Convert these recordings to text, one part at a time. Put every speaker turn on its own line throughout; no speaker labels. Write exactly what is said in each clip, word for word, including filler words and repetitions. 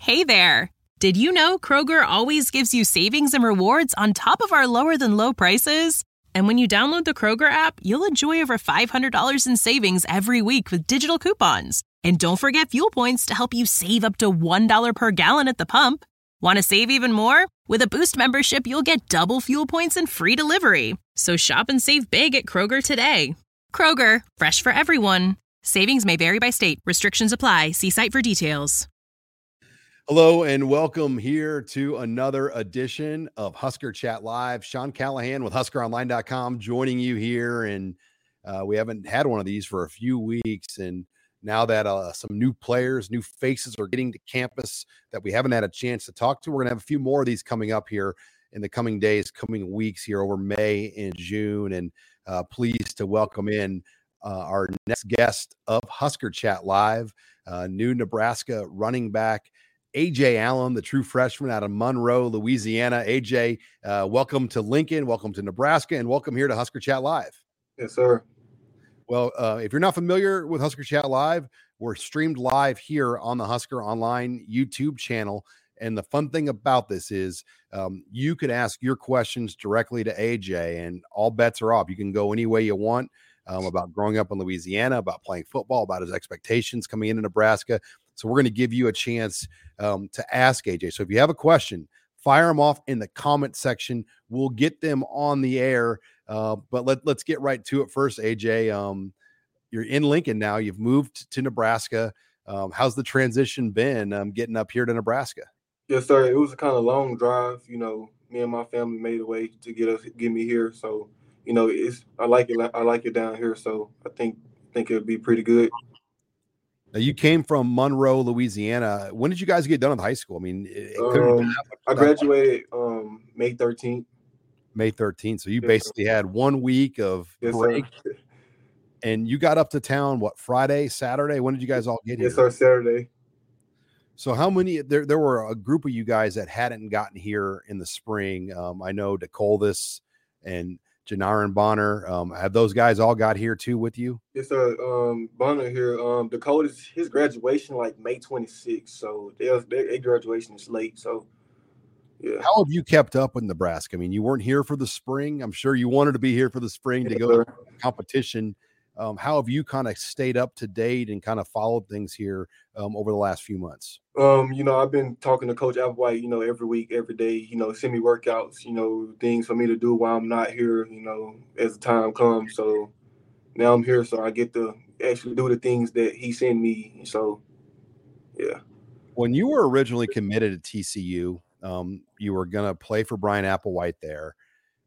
Hey there! Did you know Kroger always gives you savings and rewards on top of our lower-than-low prices? And when you download the Kroger app, you'll enjoy over five hundred dollars in savings every week with digital coupons. And don't forget fuel points to help you save up to one dollar per gallon at the pump. Want to save even more? With a Boost membership, you'll get double fuel points and free delivery. So shop and save big at Kroger today. Kroger, fresh for everyone. Savings may vary by state. Restrictions apply. See site for details.
Hello and welcome here to another edition of Husker Chat Live. Sean Callahan with Husker Online dot com joining you here. And uh, we haven't had one of these for a few weeks. And now that uh, some new players, new faces are getting to campus that we haven't had a chance to talk to, we're going to have a few more of these coming up here in the coming days, coming weeks here over May and June. And uh, pleased to welcome in uh, our next guest of Husker Chat Live, uh, new Nebraska running back, A J Allen, the true freshman out of Monroe, Louisiana. A J, uh, welcome to Lincoln, welcome to Nebraska, and welcome here to Husker Chat Live.
Yes, sir.
Well, uh, if you're not familiar with Husker Chat Live, we're streamed live here on the Husker Online YouTube channel. And the fun thing about this is um, you could ask your questions directly to A J, and all bets are off. You can go any way you want um, about growing up in Louisiana, about playing football, about his expectations coming into Nebraska. So we're going to give you a chance um, to ask A J. So if you have a question, fire them off in the comment section. We'll get them on the air. Uh, but let, let's get right to it first, A J. Um, you're in Lincoln now. You've moved to Nebraska. Um, how's the transition been um, getting up here to Nebraska?
Yes, sir. It was a kind of long drive. You know, me and my family made a way to get us get me here. So, you know, it's I like it. I like it down here. So I think think it'll be pretty good.
Now, you came from Monroe, Louisiana. When did you guys get done with high school? I mean, it
um, I graduated um, May thirteenth.
May thirteenth. So you
yes,
basically
sir.
had one week of
yes,
break.
Sir.
And you got up to town, what, Friday, Saturday? When did you guys all get here?
Yes, sir, Saturday.
So how many, there there were a group of you guys that hadn't gotten here in the spring. Um, I know DeColdis and Janarin Bonner. Um, have those guys all got here too with you?
Yes, sir. Um, Bonner here. Um, Dakota's his graduation like May twenty-sixth. So their their graduation is late. So yeah.
How have you kept up with Nebraska? I mean, you weren't here for the spring. I'm sure you wanted to be here for the spring
yes,
to go
sir.
to competition. Um, how have you kind of stayed up to date and kind of followed things here um, over the last few months?
Um, you know, I've been talking to Coach Applewhite, you know, every week, every day, you know, send me workouts, you know, things for me to do while I'm not here, you know, as the time comes. So now I'm here, so I get to actually do the things that he sent me. So, yeah.
When you were originally committed to T C U, um, you were going to play for Brian Applewhite there.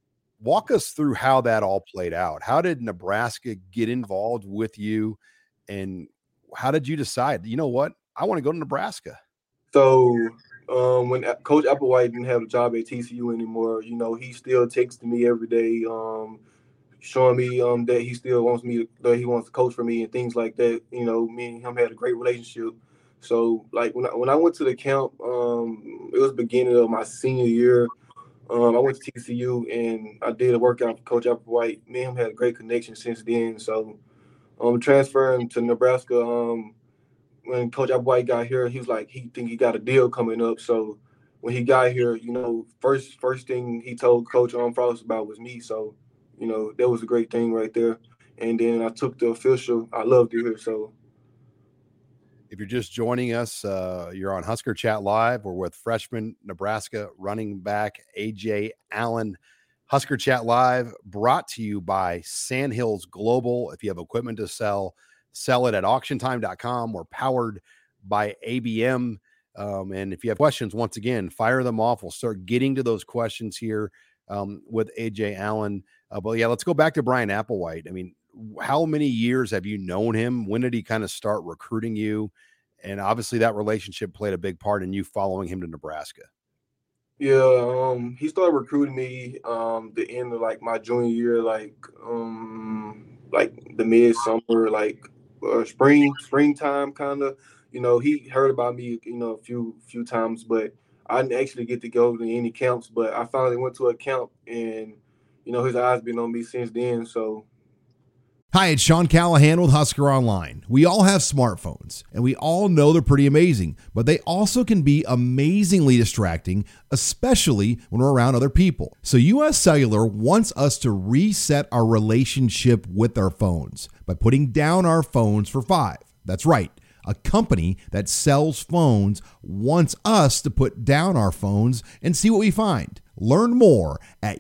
Walk us through how that all played out. How did Nebraska get involved with you, and how did you decide, you know what, I want to go to Nebraska?
So um, when Coach Applewhite didn't have a job at T C U anymore, you know, he still texted me every day, um, showing me um, that he still wants me, that he wants to coach for me and things like that. You know, me and him had a great relationship. So, like, when I, when I went to the camp, um, it was the beginning of my senior year. Um, I went to T C U and I did a workout for Coach Applewhite. Me and him had a great connection since then. So, um, transferring to Nebraska, um, when Coach Applewhite got here, he was like, he think he got a deal coming up. So, when he got here, you know, first first thing he told Coach um, Frost about was me. So, you know, that was a great thing right there. And then I took the official. I loved it here. So.
If you're just joining us, uh, you're on Husker Chat Live. We're with freshman Nebraska running back A J Allen. Husker Chat Live brought to you by Sandhills Global. If you have equipment to sell, sell it at auction time dot com. We're powered by A B M. Um, and if you have questions, once again, fire them off. We'll start getting to those questions here um, with A J Allen. Uh, but yeah, let's go back to Brian Applewhite. I mean, how many years have you known him? When did he kind of start recruiting you? And obviously that relationship played a big part in you following him to Nebraska.
Yeah, um, he started recruiting me um the end of like my junior year, like um like the midsummer, like uh, spring, springtime kind of. You know, he heard about me, you know, a few few times, but I didn't actually get to go to any camps. But I finally went to a camp, and you know, his eyes been on me since then. So.
Hi, it's Sean Callahan with Husker Online. We all have smartphones, and we all know they're pretty amazing, but they also can be amazingly distracting, especially when we're around other people. So U S Cellular wants us to reset our relationship with our phones by putting down our phones for five. That's right. A company that sells phones wants us to put down our phones and see what we find. Learn more at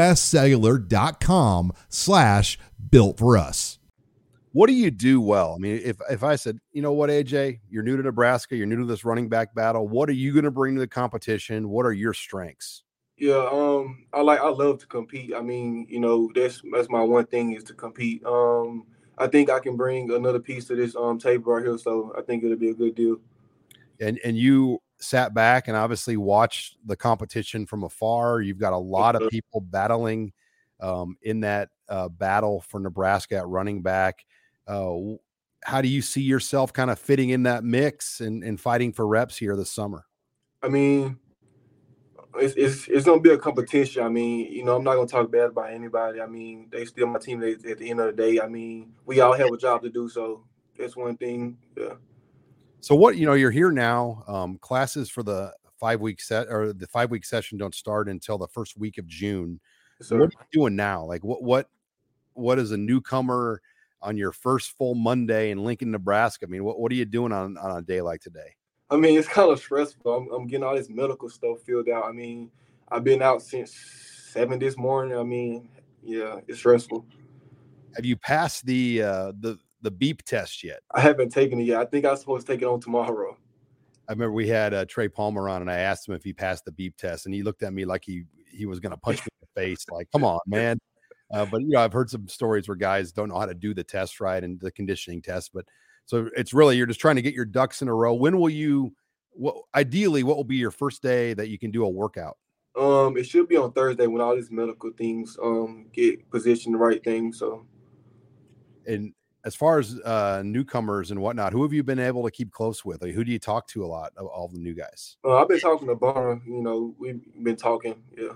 uscellular.com slash built for us.
What do you do well? I mean, if, if I said, you know what, A J, you're new to Nebraska, you're new to this running back battle. What are you going to bring to the competition? What are your strengths?
Yeah, um, I like I love to compete. I mean, you know, that's that's my one thing is to compete. Um, I think I can bring another piece to this um table right here, so I think it'll be a good deal.
And and you sat back and obviously watched the competition from afar. You've got a lot of people battling um, in that uh, battle for Nebraska at running back. Uh, how do you see yourself kind of fitting in that mix and, and fighting for reps here this summer?
I mean, it's it's it's gonna be a competition. I mean, you know, I'm not gonna talk bad about anybody. I mean, they still my teammates at the end of the day. I mean, we all have a job to do, so that's one thing. Yeah.
So what, you know, you're here now. Um, classes for the five week set or the five week session don't start until the first week of June. So what are you doing now? Like what, what, what is a newcomer on your first full Monday in Lincoln, Nebraska? I mean, what, what are you doing on, on a day like today?
I mean, it's kind of stressful. I'm, I'm getting all this medical stuff filled out. I mean, I've been out since seven this morning. I mean, yeah, it's stressful.
Have you passed the, uh, the, the beep test yet?
I haven't taken it yet. I think I'm supposed to take it on tomorrow.
I remember we had uh, Trey Palmer on, and I asked him if he passed the beep test, and he looked at me like he he was going to punch me in the face. Like, come on, man. Uh, but you know, I've heard some stories where guys don't know how to do the test right and the conditioning test. But so it's really you're just trying to get your ducks in a row. When will you? What ideally, what will be your first day that you can do a workout?
Um, it should be on Thursday when all these medical things um get positioned the right thing. So,
and as far as uh, newcomers and whatnot, who have you been able to keep close with? Like, who do you talk to a lot of all the new guys?
Uh, I've been talking to Bonner. You know, we've been talking. Yeah.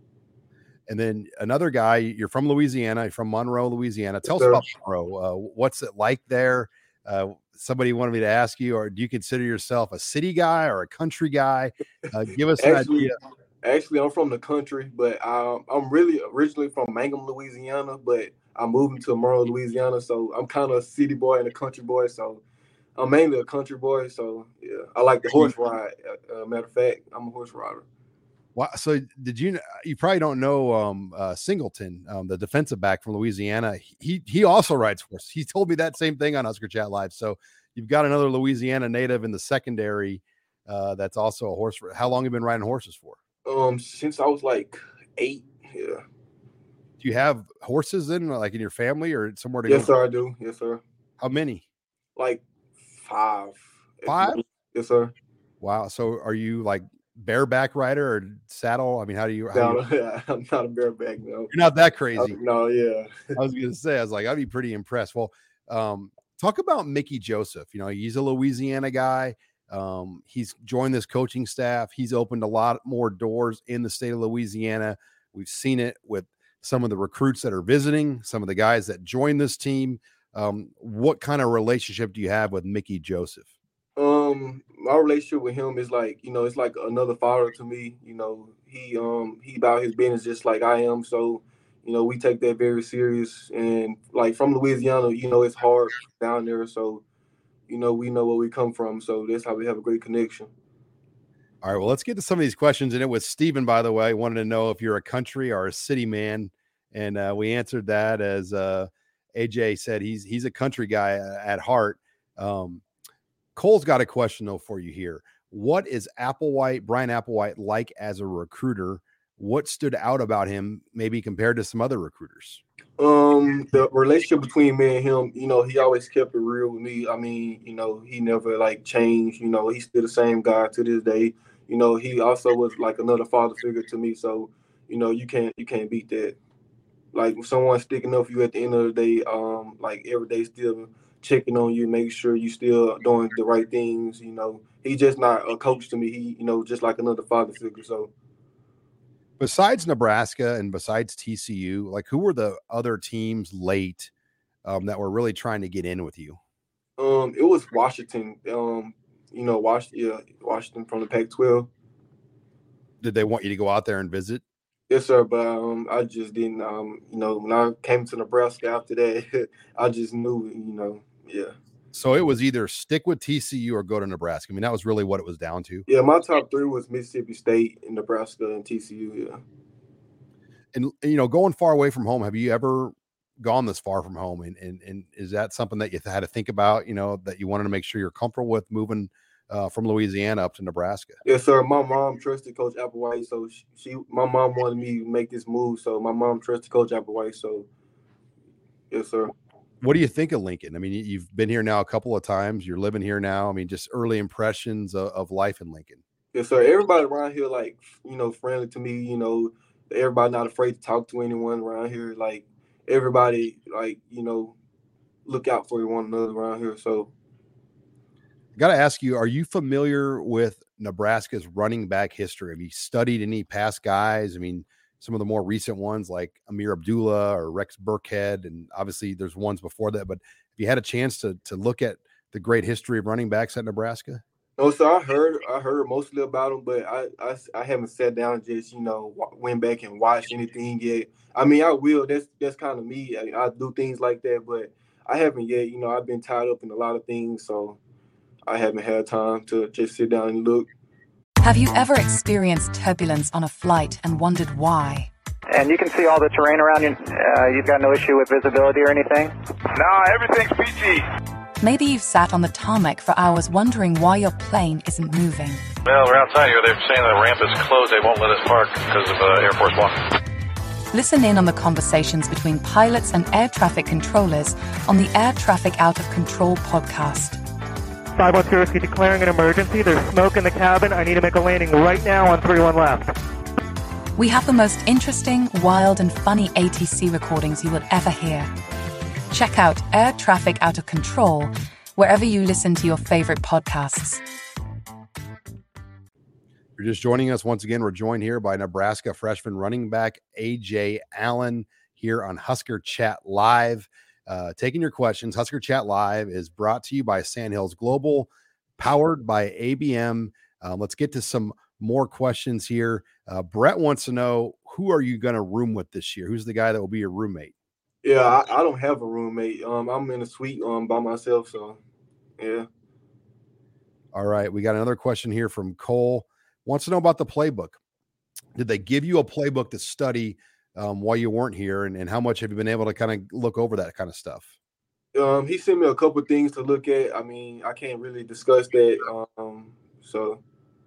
And then another guy, you're from Louisiana, you're from Monroe, Louisiana. Tell
yes,
us about Monroe. Uh, what's it like there? Uh, somebody wanted me to ask you, or do you consider yourself a city guy or a country guy? Uh, give us an
actually,
idea.
Actually, I'm from the country, but um, I'm really originally from Mangum, Louisiana, but I'm moving to Monroe, Louisiana. So I'm kind of a city boy and a country boy. So I'm mainly a country boy. So yeah, I like the horse ride. Uh, matter of fact, I'm a horse rider.
Wow. So did you, you probably don't know um, uh, Singleton, um, the defensive back from Louisiana. He, he also rides horse. He told me that same thing on Husker Chat Live. So you've got another Louisiana native in the secondary. Uh, that's also a horse. How long have you been riding horses for?
Um, since I was like eight. Yeah.
Do you have horses in like in your family or somewhere to
yes,
go?
Yes, sir, I do. Yes, sir.
How many?
Like five.
Five?
Yes, sir.
Wow. So are you like bareback rider or saddle? I mean, how do you? How
no,
do you...
I'm not a bareback. No,
you're not that crazy.
Uh, no, yeah.
I was gonna say, I was like, I'd be pretty impressed. Well, um, talk about Mickey Joseph. You know, he's a Louisiana guy. Um, he's joined this coaching staff. He's opened a lot more doors in the state of Louisiana. We've seen it with some of the recruits that are visiting, some of the guys that join this team. Um, what kind of relationship do you have with Mickey Joseph?
Um, my relationship with him is like, you know, it's like another father to me. You know, he um he about his business just like I am. So, you know, we take that very serious. And like from Louisiana, you know, it's hard down there. So, you know, we know where we come from. So that's how we have a great connection.
All right, well, let's get to some of these questions. And it was Stephen, by the way, wanted to know if you're a country or a city man. And uh, we answered that as uh, A J said, he's he's a country guy at heart. Um, Cole's got a question, though, for you here. What is Applewhite, Brian Applewhite, like as a recruiter? What stood out about him, maybe compared to some other recruiters?
Um, the relationship between me and him, you know, he always kept it real with me. I mean, you know, he never like changed. You know, he's still the same guy to this day. You know, he also was like another father figure to me. So, you know, you can't you can't beat that. Like if someone's sticking up for you at the end of the day, um, like every day still checking on you, make sure you still doing the right things. You know, he's just not a coach to me. He, you know, just like another father figure. So.
Besides Nebraska and besides T C U, like who were the other teams late um, that were really trying to get in with you?
Um, it was Washington. Um, you know, Washington, yeah, Washington from the Pac twelve.
Did they want you to go out there and visit?
Yes, sir. But um, I just didn't. Um, you know, when I came to Nebraska after that, I just knew. You know, yeah.
So it was either stick with T C U or go to Nebraska. I mean, that was really what it was down to.
Yeah, my top three was Mississippi State, and Nebraska, and T C U. Yeah.
And you know, going far away from home, have you ever gone this far from home? And and and is that something that you had to think about? You know, that you wanted to make sure you're comfortable with moving uh, from Louisiana up to Nebraska?
Yes, sir. My mom trusted Coach Applewhite, so she, she, my mom wanted me to make this move. So my mom trusted Coach Applewhite. So, yes, sir.
What do you think of Lincoln? I mean, you've been here now a couple of times. You're living here now. I mean, just early impressions of, of life in Lincoln.
Yes, sir. Everybody around here, like, you know, friendly to me. You know, everybody not afraid to talk to anyone around here. Like, everybody, like, you know, look out for one another around here. So,
I got to ask you, are you familiar with Nebraska's running back history? Have you studied any past guys? I mean, some of the more recent ones like Amir Abdullah or Rex Burkhead, and obviously there's ones before that. But have you had a chance to to look at the great history of running backs at Nebraska?
No, so I heard I heard mostly about them, but I, I, I haven't sat down and just, you know, went back and watched anything yet. I mean, I will. That's that's kind of me. I, I do things like that, but I haven't yet. You know, I've been tied up in a lot of things, so I haven't had time to just sit down and look.
Have you ever experienced turbulence on a flight and wondered why?
And you can see all the terrain around you. Uh, you've got no issue with visibility or anything?
No, everything's P G.
Maybe you've sat on the tarmac for hours wondering why your plane isn't moving.
Well, we're outside here. They're saying the ramp is closed. They won't let us park because of uh, Air Force One.
Listen in on the conversations between pilots and air traffic controllers on the Air Traffic Out of Control podcast.
five one two Whiskey declaring an emergency. There's smoke in the cabin. I need to make a landing right now on three one left.
We have the most interesting, wild, and funny A T C recordings you will ever hear. Check out Air Traffic Out of Control wherever you listen to your favorite podcasts.
If you're just joining us once again, we're joined here by Nebraska freshman running back A J Allen here on Husker Chat Live. Uh, taking your questions. Husker Chat Live is brought to you by Sandhills Global, powered by A B M. Um, let's get to some more questions here. Uh, Brett wants to know, who are you going to room with this year? Who's the guy that will be your roommate?
Yeah, I, I don't have a roommate. Um, I'm in a suite um by myself, so yeah.
All right, we got another question here from Cole. Wants to know about the playbook. Did they give you a playbook to study um, while you weren't here, and, and how much have you been able to kind of look over that kind of stuff?
Um, he sent me a couple of things to look at. I mean, I can't really discuss that. Um, so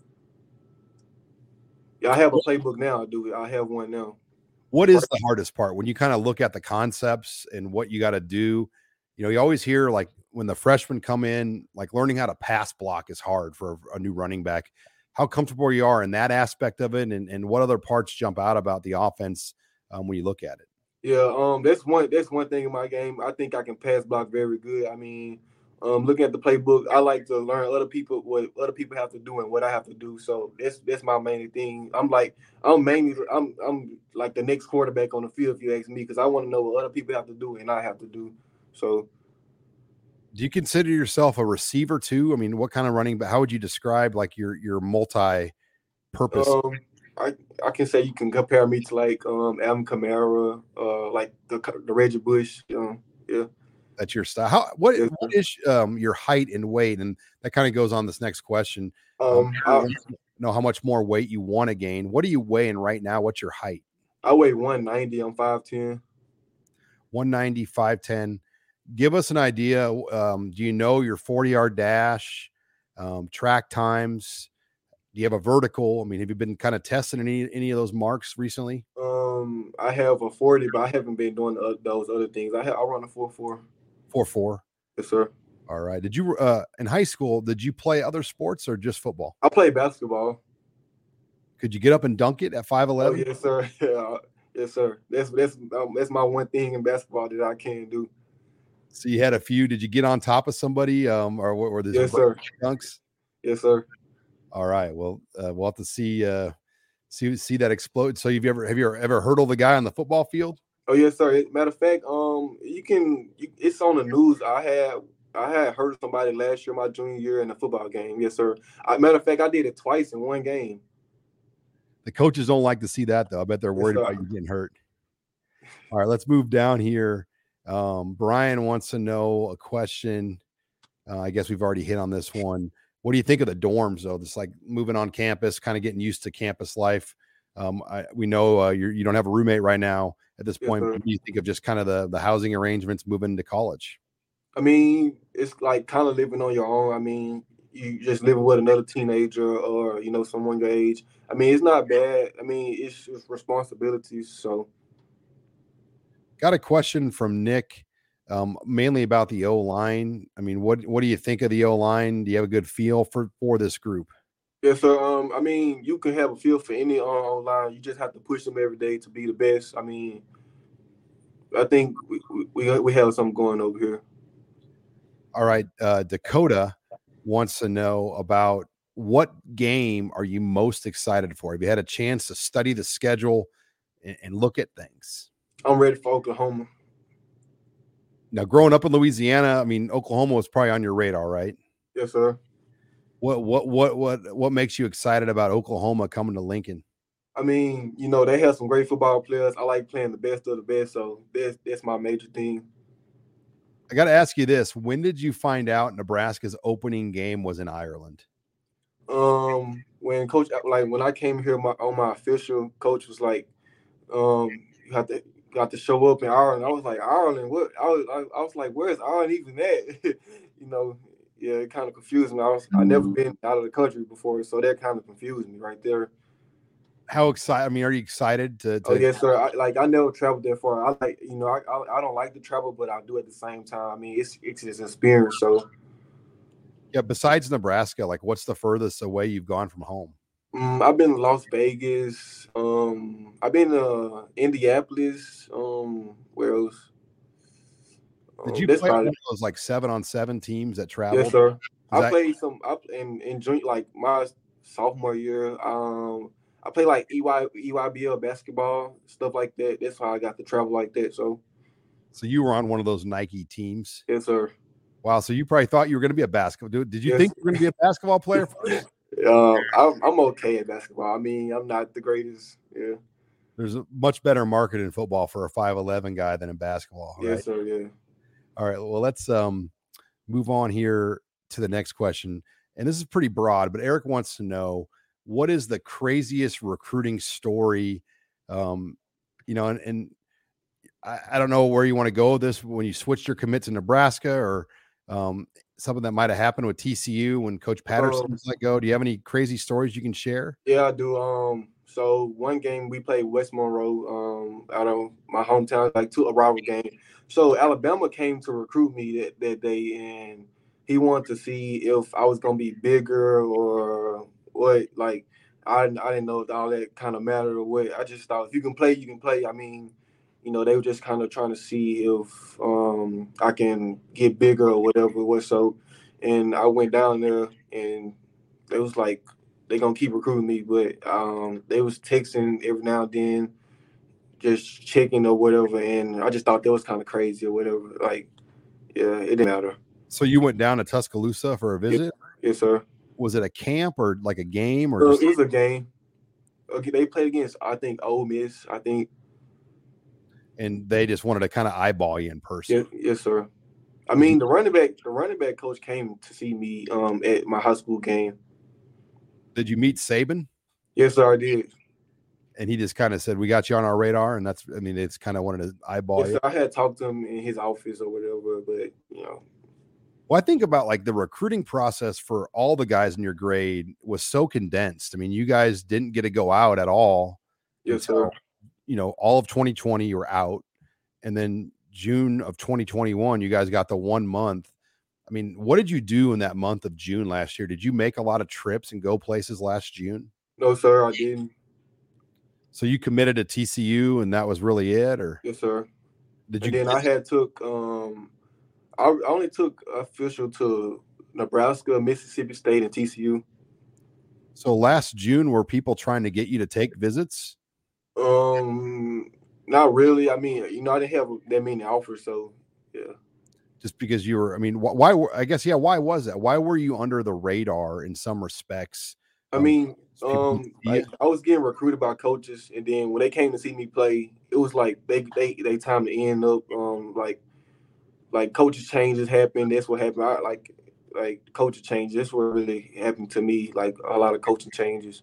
yeah, I have a playbook now. I do. I have one now.
What is the hardest part when you kind of look at the concepts and what you got to do? You know, you always hear like when the freshmen come in, like learning how to pass block is hard for a, a new running back. How comfortable you are in that aspect of it, and, and what other parts jump out about the offense um, when you look at it?
Yeah, um, that's one. That's one thing in my game. I think I can pass block very good. I mean, um, looking at the playbook, I like to learn other people what other people have to do and what I have to do. So that's that's my main thing. I'm like I'm mainly I'm I'm like the next quarterback on the field if you ask me, because I want to know what other people have to do and I have to do. So,
do you consider yourself a receiver too? I mean, what kind of running? But how would you describe like your your multi-purpose?
Um, I I can say you can compare me to like um Alvin Kamara, uh, like the the Reggie Bush. Um, yeah.
That's your style. How, what,
yeah.
what is um, your height and weight? And that kind of goes on this next question.
Um,
um, I know how much more weight you want to gain. What are you weighing right now? What's your height?
I weigh one ninety. I'm five ten.
one ninety, five ten. Give us an idea. Um, do you know your forty-yard dash, um, track times? Do you have a vertical? I mean, have you been kind of testing any any of those marks recently?
Um, I have a forty, but I haven't been doing uh, those other things. I have I run a four four.
Four four.
Yes, sir.
All right. Did you uh in high school? Did you play other sports or just football?
I played basketball.
Could you get up and dunk it at five eleven?
Oh, yes, sir. Yeah, yes, sir. That's that's um, that's my one thing in basketball that I can do.
So you had a few. Did you get on top of somebody, um, or what were these?
Yes, sir.
Dunks.
Yes, sir.
All right. Well, uh, we'll have to see uh, see see that explode. So you've ever have you ever hurdled the guy on the football field?
Oh yes, sir. Matter of fact, um, you can. You, it's on the news. I had I had heard somebody last year, my junior year, in a football game. Yes, sir. I, matter of fact, I did it twice in one game.
The coaches don't like to see that, though. I bet they're worried yes, about you getting hurt. All right, let's move down here. Um, Brian wants to know a question. Uh, I guess we've already hit on this one. What do you think of the dorms, though? This like moving on campus, kind of getting used to campus life. Um, I, we know uh, you're, you don't have a roommate right now at this point. Yes, what do you think of just kind of the, the housing arrangements moving to college?
I mean, it's like kind of living on your own. I mean, you just living with another teenager or, you know, someone your age. I mean, it's not bad. I mean, it's just responsibilities. So.
Got a question from Nick. Um, mainly about the O-line. I mean, what what do you think of the O-line? Do you have a good feel for, for this group?
Yes, sir. Um, I mean, you can have a feel for any uh, O-line. You just have to push them every day to be the best. I mean, I think we we, we have something going over here.
All right. Uh, Dakota wants to know about what game are you most excited for? Have you had a chance to study the schedule and, and look at things?
I'm ready for Oklahoma.
Now, growing up in Louisiana, I mean, Oklahoma was probably on your radar, right?
Yes, sir.
What what what what what makes you excited about Oklahoma coming to Lincoln?
I mean, you know, they have some great football players. I like playing the best of the best, so that's that's my major thing.
I got to ask you this: when did you find out Nebraska's opening game was in Ireland?
Um, when coach, like when I came here, my on my official, coach was like, um, you have to. Got to show up in Ireland. I was like, Ireland? What? I was, I, I was like, where's Ireland even at? you know, yeah, it kind of confused me. I was, I never been out of the country before, so that kind of confused me right there.
How excited? I mean, are you excited to? to...
Oh yes, sir. I, like I never traveled there for. I like, you know, I, I I don't like to travel, but I do at the same time. I mean, it's it's an experience. So.
Yeah. Besides Nebraska, like, what's the furthest away you've gone from home?
Um, I've been to Las Vegas. Um, I've been to uh, Indianapolis. Um, where else?
Um, Did you play probably, one of those like seven on seven teams that traveled?
Yes, sir. I that... played some. I in in like my sophomore year. Um, I played like E Y E Y B L basketball, stuff like that. That's how I got to travel like that. So.
So you were on one of those Nike teams?
Yes, sir.
Wow. So you probably thought you were going to be a basketball. Did you yes. think you were going to be a basketball player first?
Um, I'm, I'm okay at basketball. I mean, I'm not the greatest. Yeah.
There's a much better market in football for a five eleven guy than in basketball. Right?
Yes, sir. Yeah.
All right. Well, let's um move on here to the next question. And this is pretty broad, but Eric wants to know, what is the craziest recruiting story? Um, you know, and, and I, I don't know where you want to go with this when you switched your commit to Nebraska, or um, something that might have happened with T C U when Coach Patterson um, was let go. Do you have any crazy stories you can share?
Yeah, I do. Um, so one game we played West Monroe, um, out of my hometown, like two a rival game. So Alabama came to recruit me that, that day, and he wanted to see if I was gonna be bigger or what. Like I I didn't know if all that kind of mattered or what. I just thought if you can play, you can play. I mean, you know, they were just kind of trying to see if um, I can get bigger or whatever it was. So, and I went down there, and it was like they gonna keep recruiting me, but um, they was texting every now and then, just checking or whatever. And I just thought that was kind of crazy or whatever. Like, yeah, it didn't matter.
So you went down to Tuscaloosa for a visit?
Yes, sir.
Was it a camp or like a game or?
Uh,
just-
it was a game. Okay, they played against, I think, Ole Miss. I think.
And they just wanted to kind of eyeball you in person.
Yes, yes, sir. I mean, the running back, the running back coach came to see me um, at my high school game.
Did you meet Saban?
Yes, sir, I did.
And he just kind of said, "We got you on our radar," and that's, I mean, it's kind of wanted to eyeball
yes,
you.
Sir, I had talked to him in his office or whatever, but you know.
Well, I think about like the recruiting process for all the guys in your grade was so condensed. I mean, you guys didn't get to go out at all.
Yes,
until,
sir.
You know, all of twenty twenty, you were out, and then June of twenty twenty-one, you guys got the one month. I mean, what did you do in that month of June last year? Did you make a lot of trips and go places last June?
No, sir, I didn't.
So you committed to T C U, and that was really it, or?
Yes, sir.
Did you?
And then I had took. Um, I only took official to Nebraska, Mississippi State, and T C U.
So last June, were people trying to get you to take visits?
Um, Not really. I mean, you know, I didn't have that many offers, so yeah.
Just because you were, I mean, wh- why? were- I guess, yeah. Why was that? Why were you under the radar in some respects?
I
Um,
mean,
people
um,
didn't see
like
it?
I was getting recruited by coaches, and then when they came to see me play, it was like they they they time to end up. Um, like like coaches changes happened. That's what happened. I, like like coaches changes. That's what really happened to me. Like a lot of coaching changes.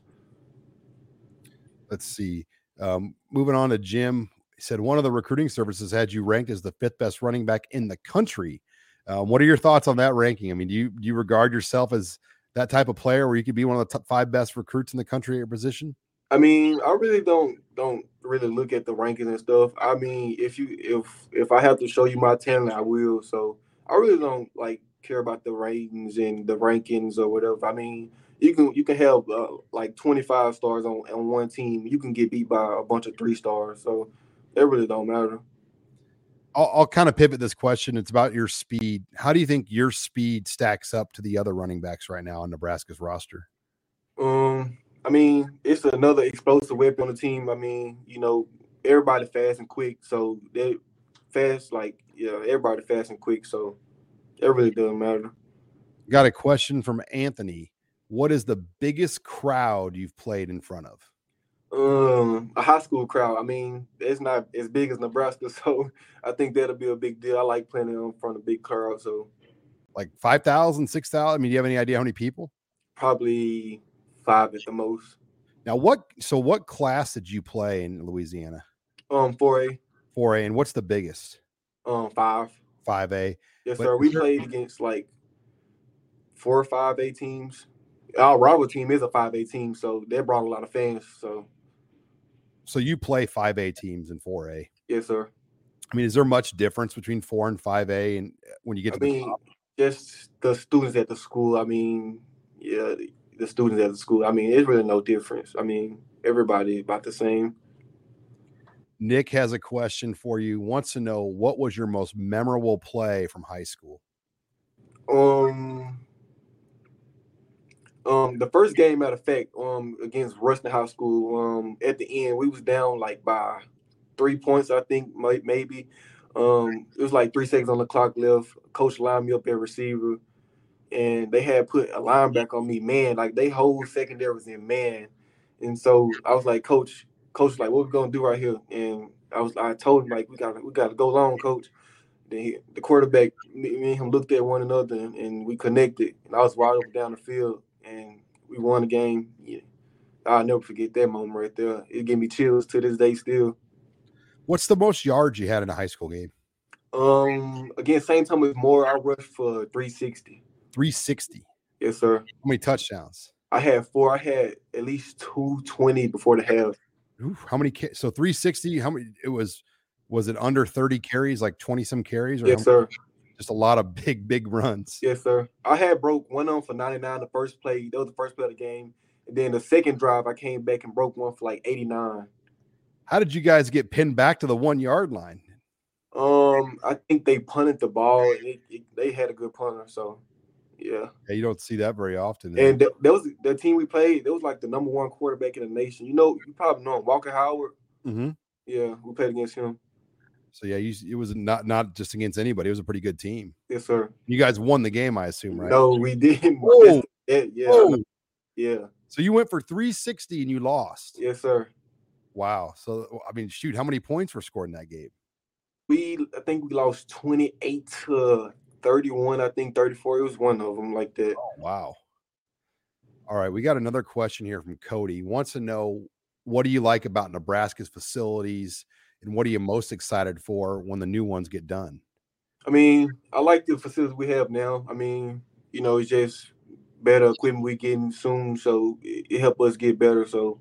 Let's see. Um, moving on to Jim, he said one of the recruiting services had you ranked as the fifth best running back in the country. Um, what are your thoughts on that ranking? I mean, do you do you regard yourself as that type of player where you could be one of the top five best recruits in the country at your position?
I mean, I really don't don't really look at the rankings and stuff. I mean, if you if if I have to show you my talent, I will. So I really don't like care about the ratings and the rankings or whatever. I mean, you can you can have uh, like twenty-five stars on on one team. You can get beat by a bunch of three stars. So it really don't matter.
I'll, I'll kind of pivot this question. It's about your speed. How do you think your speed stacks up to the other running backs right now on Nebraska's roster?
Um, I mean, it's another explosive weapon on the team. I mean, you know, everybody fast and quick, so they fast like yeah, everybody fast and quick, so it really doesn't matter.
Got a question from Anthony. What is the biggest crowd you've played in front of?
Um, a high school crowd. I mean, it's not as big as Nebraska, so I think that'll be a big deal. I like playing in front of big crowd, so
Like five thousand, six thousand? I mean, do you have any idea how many people?
probably five at the most.
Now, what, so what class did you play in Louisiana?
Um, four A,
four A, and what's the biggest?
um, five.
five A.
Yes,
But
sir. We
is there-
played against like four or five A teams. Our rival team is a five A team, so they brought a lot of fans. So
So you play five A teams in four A.
yes, sir.
I mean, is there much difference between four and five A and when you get
I
to the
mean,
top?
just the students at the school. I mean, yeah, the, the students at the school. I mean, it's really no difference. I mean, everybody about the same.
Nick has a question for you. Wants to know what was your most memorable play from high school?
Um, um, the first game, matter of fact, um, against Ruston High School. Um, at the end, we was down like by three points, I think, might maybe. Um, it was like three seconds on the clock left. Coach lined me up at receiver, and they had put a linebacker on me, man. Like they whole secondary was in man, and so I was like, Coach, Coach, was like, what we gonna do right here? And I was, I told him like, we got, to we got to go long, Coach. Then he, the quarterback, me, me and him looked at one another, and, and we connected. And I was right up down the field, and we won the game. Yeah. I'll never forget that moment right there. It gave me chills to this day still.
What's the most yards you had in a high school game?
Um, against Saint Thomas More, I rushed for three sixty.
three sixty.
Yes, sir.
How many touchdowns?
I had four. I had at least two twenty before the half.
Ooh, how many? Ca- so three sixty. How many? It was. Was it under thirty carries, like twenty some carries? Or
Yes,
how
sir.
many, just a lot of big, big runs.
Yes, sir. I had broke one on for ninety-nine the first play. That was the first play of the game. And then the second drive, I came back and broke one for like eighty-nine.
How did you guys get pinned back to the one yard line?
Um, I think they punted the ball, and it, it, they had a good punter. So, yeah.
Yeah, you don't see that very often.
And th- that was the team we played. That was like the number one quarterback in the nation. You know, you probably know him, Walker Howard.
Mm-hmm.
Yeah, we played against him.
So yeah, you, it was not not just against anybody. It was a pretty good team.
Yes, sir.
You guys won the game, I assume, right?
No, we didn't.
Whoa.
Yeah, yeah,
Whoa.
yeah.
So you went for three sixty and you lost.
Yes, sir.
Wow. So I mean, shoot, how many points were scored in that game?
We, I think we lost twenty-eight to thirty-one. I think thirty-four. It was one of them like that.
Oh, wow. All right, we got another question here from Cody. He wants to know, what do you like about Nebraska's facilities, and what are you most excited for when the new ones get done?
I mean, I like the facilities we have now. I mean, you know, it's just better equipment we getting soon, so it, it help us get better. So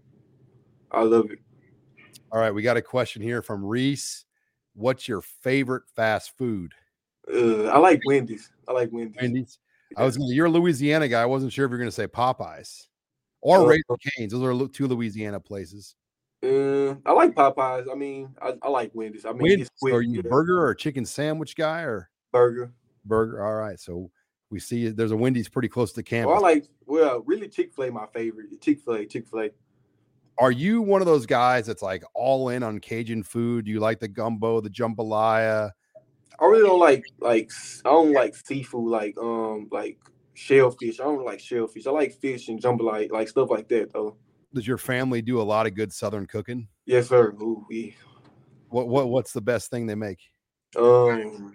I love it.
All right, we got a question here from Reese. What's your favorite fast food?
Uh, I like Wendy's. I like Wendy's.
Wendy's. I was gonna, you're a Louisiana guy. I wasn't sure if you're going to say Popeyes or
Uh,
Raising Cane's. Those are lu- two Louisiana places.
Uh, I like Popeyes. I mean, I, I like Wendy's. I mean,
Wendy's.
it's quick.
Are you a
Yeah.
burger or a chicken sandwich guy or
Burger.
burger? All right. So we see there's a Wendy's pretty close to campus.
Oh, I like, well, really Chick-fil-A my favorite. Chick-fil-A, Chick-fil-A.
Are you one of those guys that's like all in on Cajun food? Do you like the gumbo, the jambalaya?
I really don't like like I don't like seafood like um like shellfish. I don't like shellfish. I like fish and jambalaya, like stuff like that though.
Does your family do a lot of good Southern cooking?
Yes, sir. Ooh, yeah.
What what what's the best thing they make?
Um,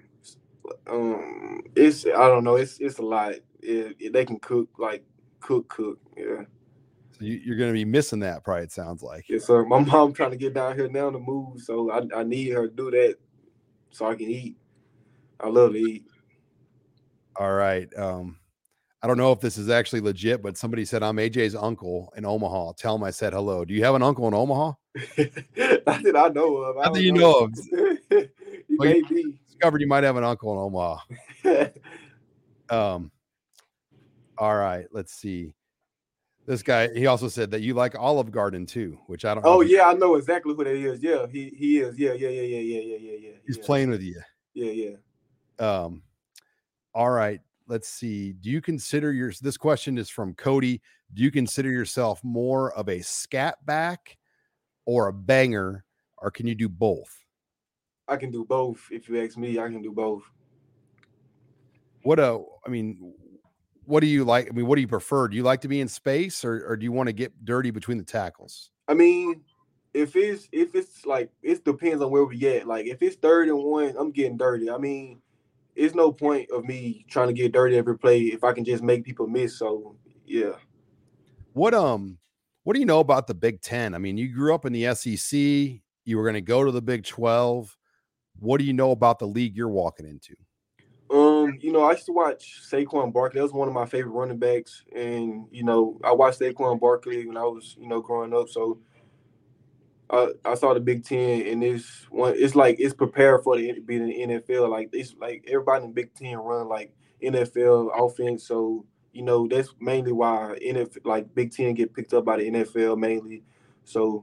um, it's I don't know. It's it's a lot. It, it, they can cook like cook cook. Yeah.
So you, you're going to be missing that, probably. It sounds like.
Yes, sir. My mom trying to get down here now to move, so I I need her to do that so I can eat. I love to eat.
All right. Um, I don't know if this is actually legit, but somebody said I'm A J's uncle in Omaha. Tell him I said hello. Do you have an uncle in Omaha?
Not that I know of.
Not that you know of.
You
Well,
may
you
be.
discovered you might have an uncle in Omaha. um. All right. Let's see. This guy, he also said that you like Olive Garden too, which I don't know.
Oh yeah, I know exactly who that is. Yeah, he he is. Yeah, yeah, yeah, yeah, yeah, yeah, yeah, yeah.
He's
yeah.
playing with you.
Yeah, yeah.
Um. All right. Let's see. Do you consider your this question is from Cody. Do you consider yourself more of a scat back or a banger, or can you do both?
I can do both. If you ask me, I can do both.
What a, I mean, what do you like? I mean, what do you prefer? Do you like to be in space, or, or do you want to get dirty between the tackles?
I mean, if it's if it's like it depends on where we at. Like if it's third and one, I'm getting dirty. I mean, it's no point of me trying to get dirty every play if I can just make people miss. So yeah.
What um, what do you know about the Big Ten? I mean, you grew up in the S E C. You were going to go to the Big twelve. What do you know about the league you're walking into?
Um, you know, I used to watch Saquon Barkley. That was one of my favorite running backs, and you know, I watched Saquon Barkley when I was, you know, growing up. So I, I saw the Big Ten, and it's one. It's like it's prepared for the being in the N F L. Like it's like everybody in the Big Ten run like N F L offense. So you know, that's mainly why N F like Big Ten get picked up by the N F L mainly. So.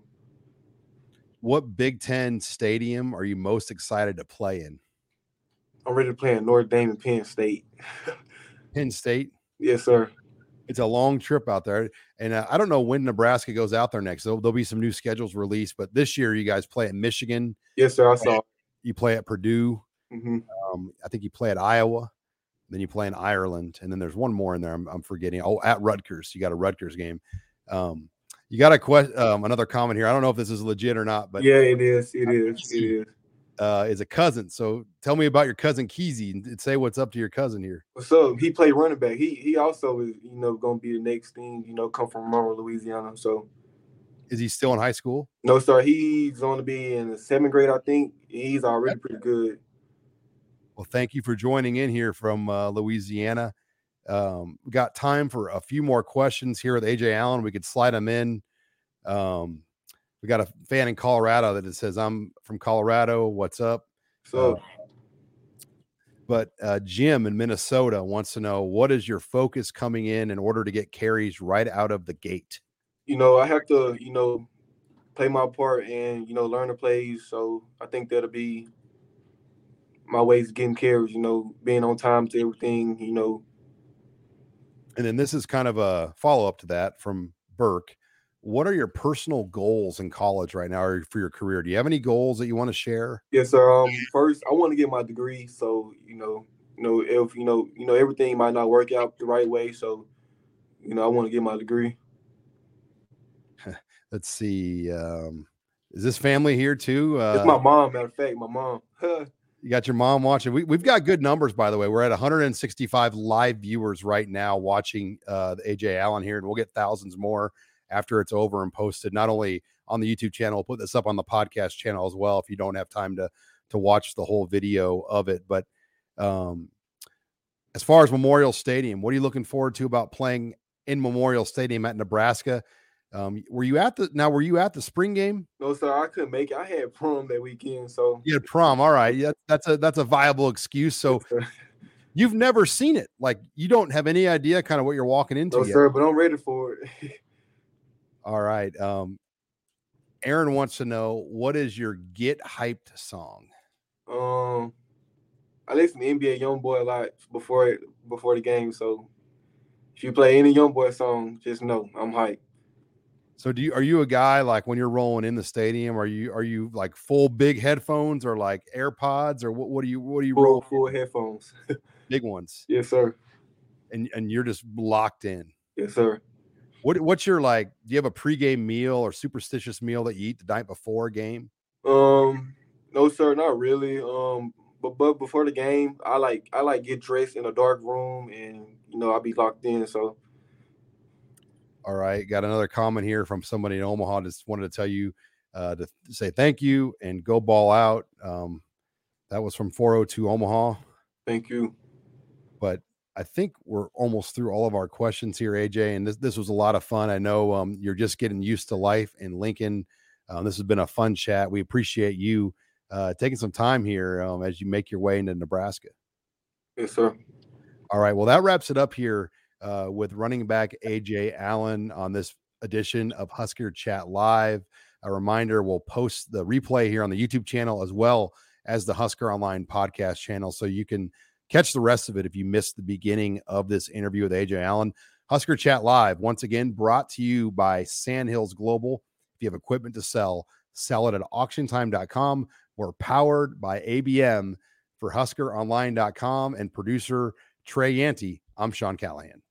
What Big Ten stadium are you most excited to play in?
I'm ready to play in Notre Dame and Penn State.
Penn State?
Yes, sir.
It's a long trip out there. And uh, I don't know when Nebraska goes out there next. There'll, there'll be some new schedules released. But this year, you guys play at Michigan.
Yes, sir. I saw.
You play at Purdue.
Mm-hmm.
Um, I think you play at Iowa. Then you play in Ireland. And then there's one more in there I'm, I'm forgetting. Oh, at Rutgers. You got a Rutgers game. Um, you got a question, um, another comment here. I don't know if this is legit or not, but
yeah, it is. It is. It is.
Uh, is a cousin. So tell me about your cousin Keezy and say what's up to your cousin here.
What's up? He played running back. He he also is, you know, going to be the next thing, you know, come from Monroe, Louisiana. So
is he still in high school?
No, sir. He's going to be in the seventh grade, I think. He's already pretty good.
Well, thank you for joining in here from uh, Louisiana. Um, we got time for a few more questions here with A J Allen. We could slide them in. Um, We got a fan in Colorado that it says, I'm from Colorado. What's up?
So,
uh, but uh, Jim in Minnesota wants to know, what is your focus coming in in order to get carries right out of the gate?
You know, I have to, you know, play my part and, you know, learn the plays. So I think that'll be my ways of getting carries, you know, being on time to everything, you know.
And then this is kind of a follow-up to that from Burke. What are your personal goals in college right now or for your career? Do you have any goals that you want to share?
Yes, sir. Um, first, I want to get my degree. So, you know, you know, if, you know, you know, everything might not work out the right way. So, you know, I want to get my degree.
Let's see. Um, is this family here too? Uh,
it's my mom, matter of fact, my mom.
You got your mom watching. We, we've got good numbers, by the way. We're at one hundred sixty-five live viewers right now watching uh, the A J Allen here, and we'll get thousands more after it's over and posted, not only on the YouTube channel, we'll put this up on the podcast channel as well if you don't have time to to watch the whole video of it. But um, as far as Memorial Stadium, what are you looking forward to about playing in Memorial Stadium at Nebraska? Um, were you at the now? Were you at the spring game?
No, sir. I couldn't make it. I had prom that weekend, so
you had prom. All right, yeah, that's a that's a viable excuse. So you've never seen it, like you don't have any idea kind of what you're walking into.
No,
yet.
sir, but I'm ready for it.
All right. Um, Aaron wants to know, what is your get hyped song?
Um, I listen to N B A YoungBoy a lot before before the game. So if you play any YoungBoy song, just know I'm hyped.
So do you, are you a guy like when you're rolling in the stadium, are you, are you like full big headphones or like AirPods or what, what do you, what do you
Full,
roll?
full headphones.
Big ones.
Yes, sir.
And, and you're just locked in.
Yes, sir.
What, what's your, like, do you have a pregame meal or superstitious meal that you eat the night before a game?
Um, no, sir, not really. Um, but, but before the game, I like, I like get dressed in a dark room and, you know, I'll be locked in. So.
All right. Got another comment here from somebody in Omaha. Just wanted to tell you uh, to say thank you and go ball out. Um, that was from four oh two Omaha.
Thank you.
But I think we're almost through all of our questions here, A J. And this, this was a lot of fun. I know um, you're just getting used to life in Lincoln. Um, this has been a fun chat. We appreciate you uh, taking some time here um, as you make your way into Nebraska.
Yes, sir.
All right. Well, that wraps it up here. Uh, with running back A J Allen on this edition of Husker Chat Live. A reminder, we'll post the replay here on the YouTube channel as well as the Husker Online podcast channel, so you can catch the rest of it if you missed the beginning of this interview with A J Allen. Husker Chat Live, once again, brought to you by Sandhills Global. If you have equipment to sell, sell it at auction time dot com. We're powered by A B M for Husker Online dot com and producer Trey Yanti. I'm Sean Callahan.